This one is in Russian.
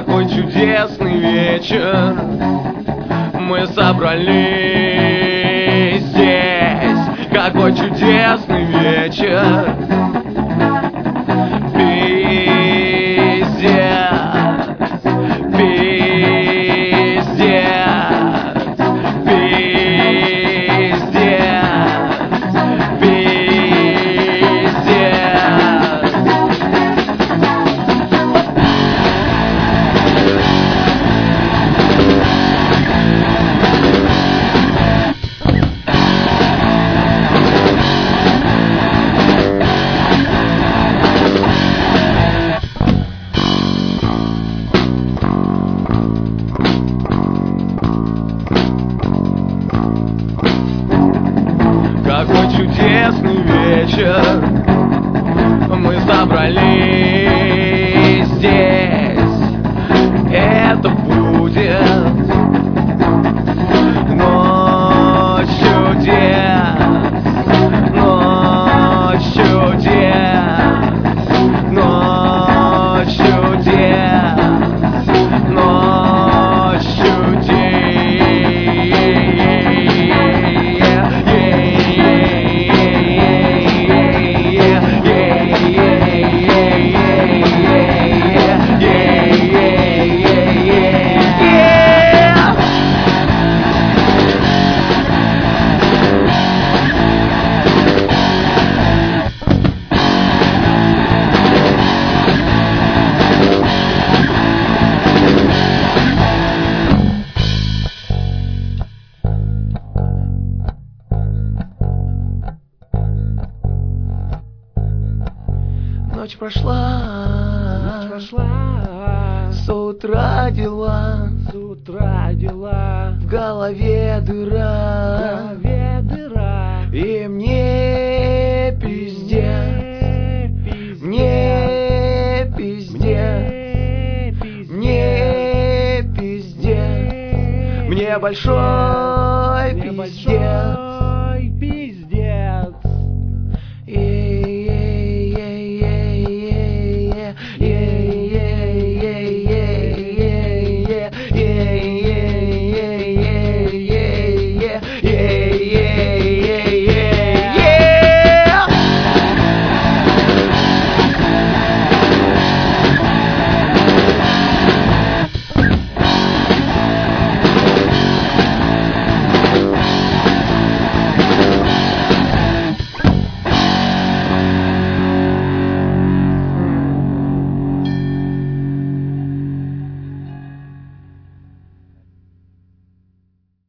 Какой чудесный вечер, мы собрались здесь. Какой чудесный вечер, какой чудесный вечер, мы собрались здесь. Это будет ночь чудес, ночь чудес, ночь чудес, ночь чудес. Ночь прошла, с утра дела, в голове дыра, и мне пиздец, мне пиздец, мне большой